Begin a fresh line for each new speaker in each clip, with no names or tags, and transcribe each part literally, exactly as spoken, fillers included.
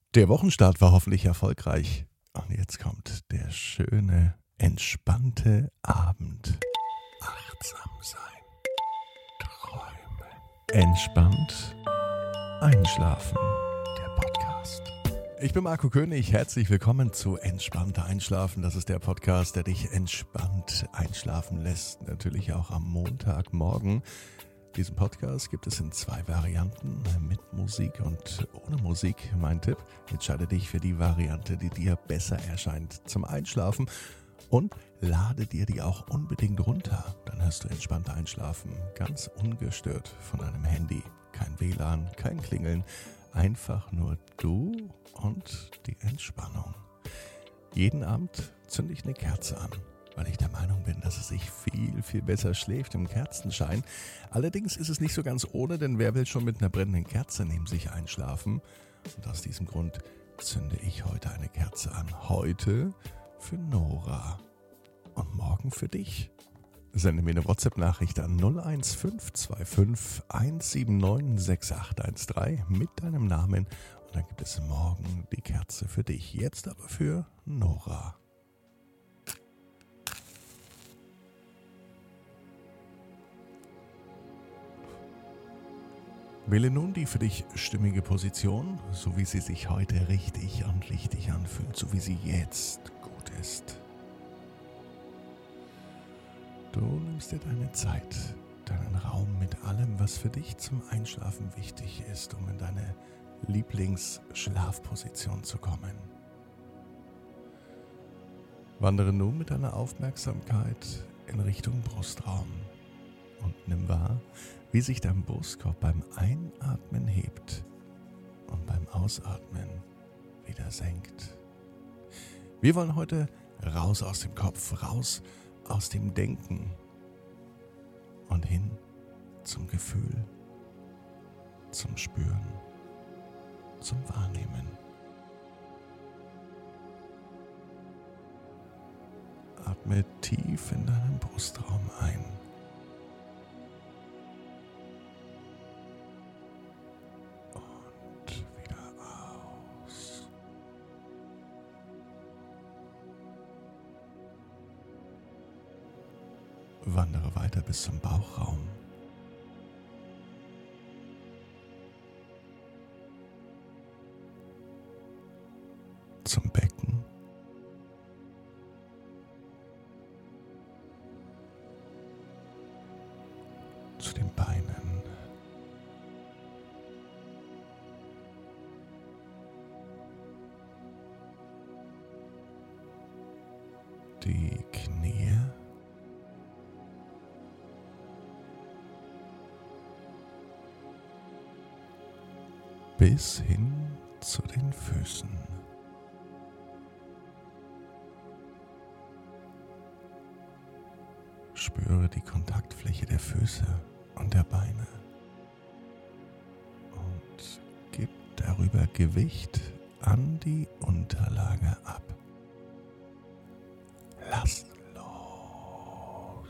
Der Wochenstart war hoffentlich erfolgreich. Und jetzt kommt der schöne, entspannte Abend. Achtsam sein. Träumen. Entspannt einschlafen. Der Podcast. Ich bin Marco König. Herzlich willkommen zu Entspannter Einschlafen. Das ist der Podcast, der dich entspannt einschlafen lässt. Natürlich auch am Montagmorgen. Diesen Podcast gibt es in zwei Varianten, mit Musik und ohne Musik. Mein Tipp, entscheide dich für die Variante, die dir besser erscheint zum Einschlafen und lade dir die auch unbedingt runter. Dann hörst du entspannt einschlafen, ganz ungestört von deinem Handy. Kein W L A N, kein Klingeln, einfach nur du und die Entspannung. Jeden Abend zünde ich eine Kerze an, weil ich der Meinung bin, dass es sich viel, viel besser schläft im Kerzenschein. Allerdings ist es nicht so ganz ohne, denn wer will schon mit einer brennenden Kerze neben sich einschlafen? Und aus diesem Grund zünde ich heute eine Kerze an. Heute für Nora und morgen für dich. Sende mir eine WhatsApp-Nachricht an null eins fünf zwei fünf eins sieben neun sechs acht eins drei mit deinem Namen und dann gibt es morgen die Kerze für dich. Jetzt aber für Nora. Wähle nun die für dich stimmige Position, so wie sie sich heute richtig und wichtig anfühlt, so wie sie jetzt gut ist. Du nimmst dir deine Zeit, deinen Raum mit allem, was für dich zum Einschlafen wichtig ist, um in deine Lieblingsschlafposition zu kommen. Wandere nun mit deiner Aufmerksamkeit in Richtung Brustraum und nimm wahr, wie sich dein Brustkorb beim Einatmen hebt und beim Ausatmen wieder senkt. Wir wollen heute raus aus dem Kopf, raus aus dem Denken und hin zum Gefühl, zum Spüren, zum Wahrnehmen. Atme tief in deinen Brustraum ein. Wandere weiter bis zum Bauchraum. Zum Becken. Zu den Beinen. Die Knie. Bis hin zu den Füßen. Spüre die Kontaktfläche der Füße und der Beine und gib darüber Gewicht an die Unterlage ab. Lass los.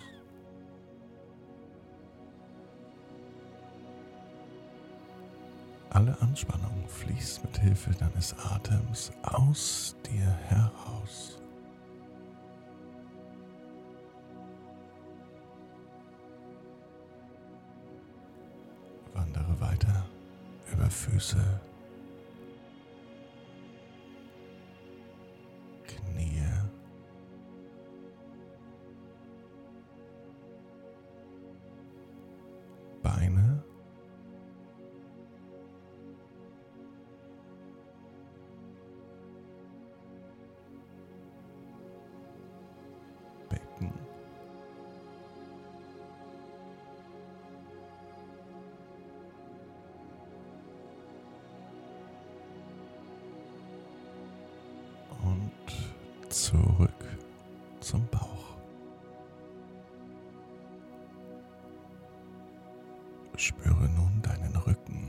Alle Anspannung fließt mit Hilfe deines Atems aus dir heraus. Wandere weiter über Füße, Knie, Beine, Becken, und zurück zum Bauch. Spüre nun deinen Rücken.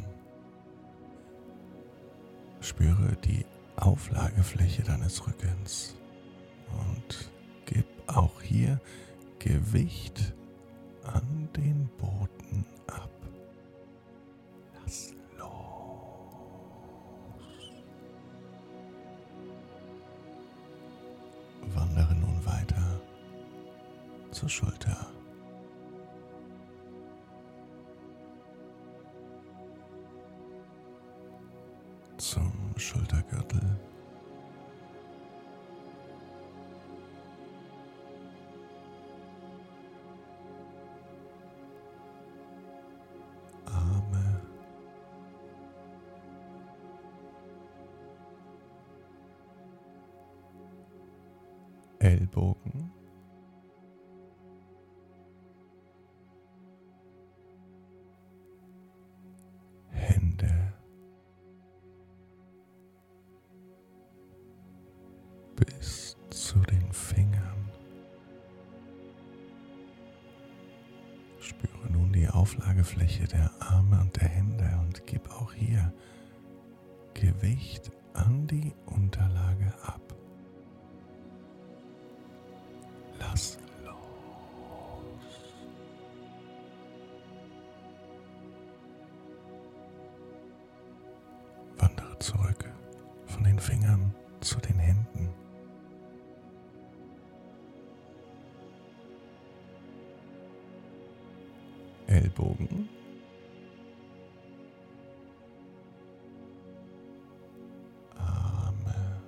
Spüre die Auflagefläche deines Rückens und gib auch hier Gewicht an den Boden ab. Lass los. zur Schulter. Zum Schultergürtel. Arme. Ellbogen. Hände. Bis zu den Fingern. Spüre nun die Auflagefläche der Arme und der Hände und gib auch hier Gewicht an die Unterlage ab. Lass los. Wandere zurück von den Fingern zu den Händen. Ellbogen. Arme.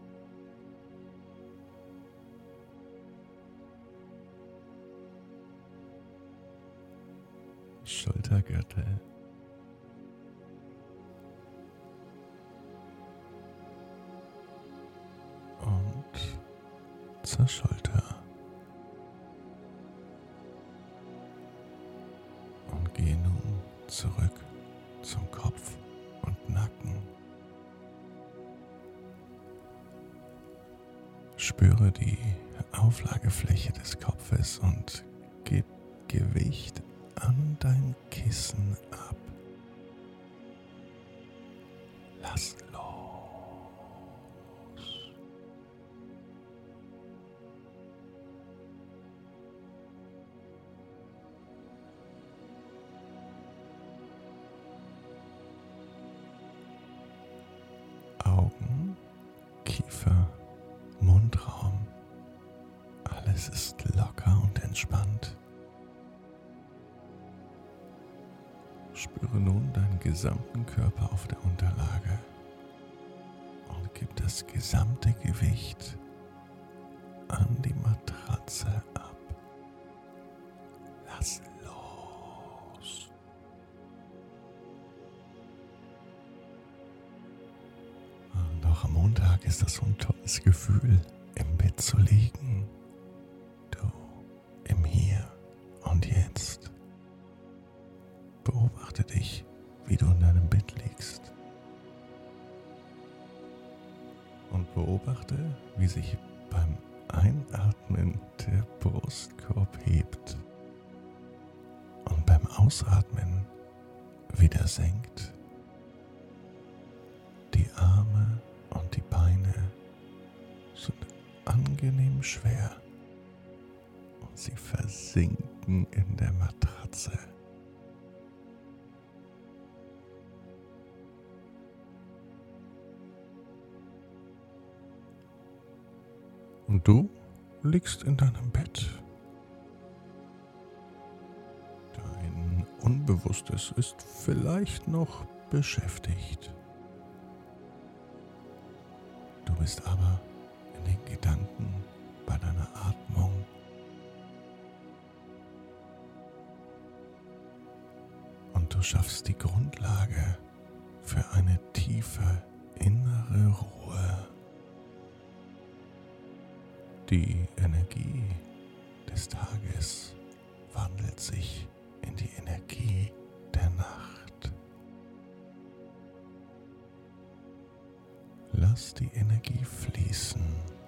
Schultergürtel. Und zur Schulter. Und gehe nun zurück zum Kopf und Nacken. Spüre die Auflagefläche des Kopfes und gib Gewicht an dein Kissen ab. Lass los. Augen, Kiefer, Mundraum. Alles ist locker und entspannt. Spüre nun deinen gesamten Körper auf der Unterlage und gib das gesamte Gewicht an die Matratze ab. Lass los. Und auch am Montag ist das so ein tolles Gefühl, im Bett zu liegen. Du im Hier und Jetzt. Beobachte dich, wie du in deinem Bett liegst. Und beobachte, wie sich beim Einatmen der Brustkorb hebt und beim Ausatmen wieder senkt. Die Arme und die Beine sind angenehm schwer und sie versinken in der Matratze. Und du liegst in deinem Bett. Dein Unbewusstes ist vielleicht noch beschäftigt. Du bist aber in den Gedanken bei deiner Atmung. Und du schaffst die Grundlage für eine tiefe innere Ruhe. Die Energie des Tages wandelt sich in die Energie der Nacht. Lass die Energie fließen,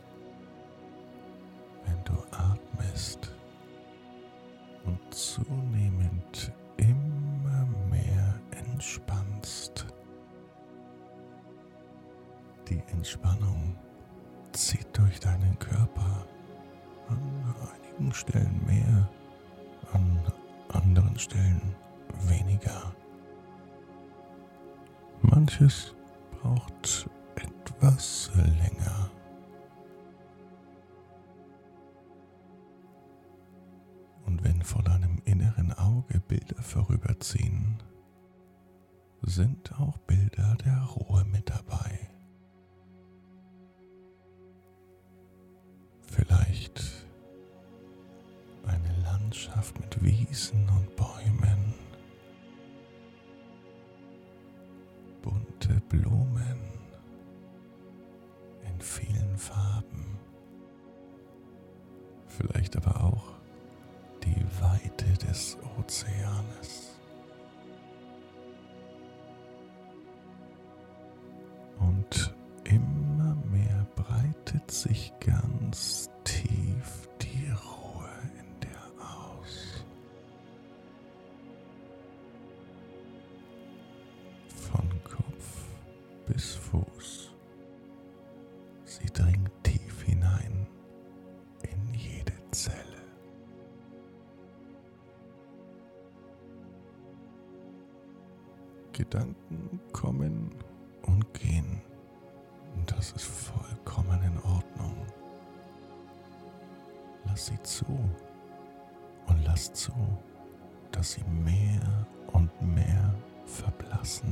wenn du atmest und zunehmend immer mehr entspannst. Die Entspannung zieht durch deinen Körper, an einigen Stellen mehr, an anderen Stellen weniger. Manches braucht etwas länger. Auge Bilder vorüberziehen, sind auch Bilder der Ruhe mit dabei. Vielleicht eine Landschaft mit Wiesen und Bäumen, bunte Blumen in vielen Farben, vielleicht aber auch die Weite des Ozeanes. Und immer mehr breitet sich ganz tief die Ruhe in dir aus. Von Kopf bis Fuß. Sie dringt tief hinein in jede Zelle. Gedanken kommen und gehen. Und das ist vollkommen in Ordnung. Lass sie zu und lass zu, dass sie mehr und mehr verblassen.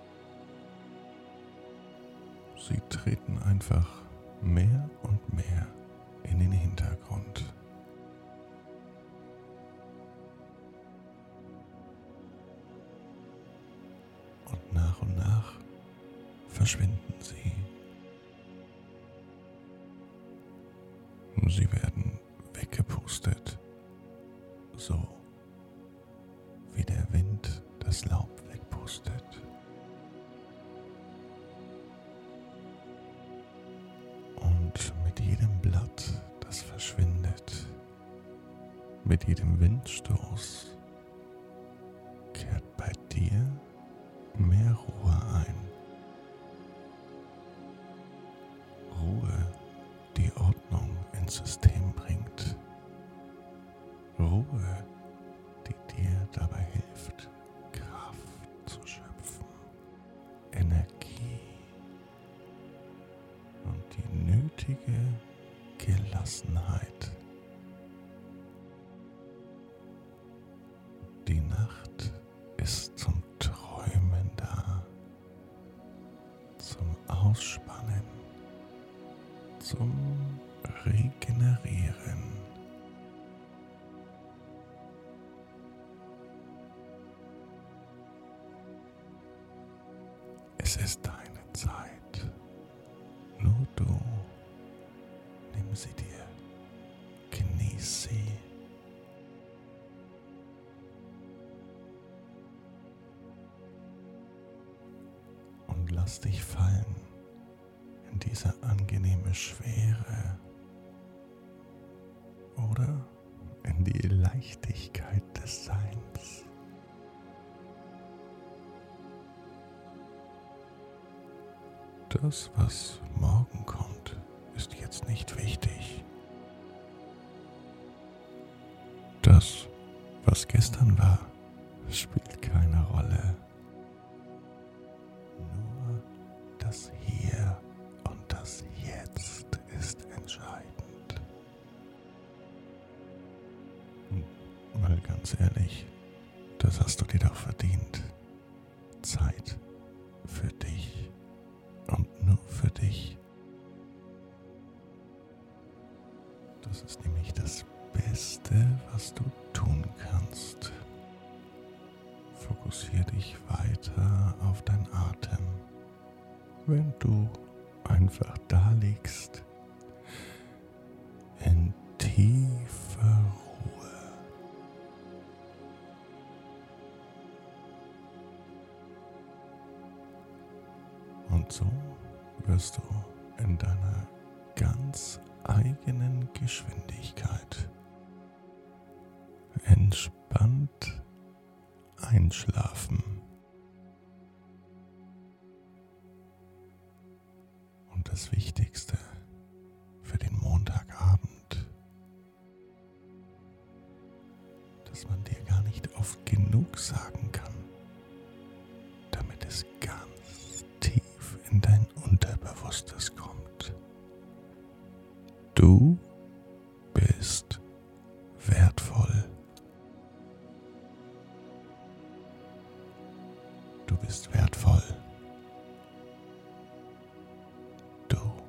Sie treten einfach mehr und mehr in den Hintergrund. Und nach und nach verschwinden sie. Sie werden weggepustet, so wie der Wind das Laub wegpustet. Und mit jedem Blatt, das verschwindet, mit jedem Windstoß, kehrt bei dir mehr Ruhe ein. Ruhe, die Ordnung ins System bringt. Ruhe, die dir dabei hilft, Kraft zu schöpfen, Energie und die nötige Gelassenheit. Die Nacht ist zum Träumen da, zum Ausspannen, zum Regenerieren. Es ist deine Zeit. Nur du. Nimm sie dir. Genieß sie. Und lass dich fallen in diese angenehme Schwere oder in die Leichtigkeit des Seins. Das, was morgen kommt, ist jetzt nicht wichtig. Das, was gestern war, spielt keine Rolle. Nur das Hier und das Jetzt ist entscheidend. Und mal ganz ehrlich, das hast du dir doch verdient. Zeit für dich und nur für dich. Das ist nämlich das Beste, was du tun kannst. Fokussiere dich weiter auf deinen Atem. Wenn du einfach da liegst, in tiefer Ruhe. Und so wirst du in deiner ganz eigenen Geschwindigkeit entspannt einschlafen. Und das Wichtigste für den Montagabend, dass man dir gar nicht oft genug sagen kann, damit es ganz tief in dein Unterbewusstes kommt. Du bist wertvoll. du.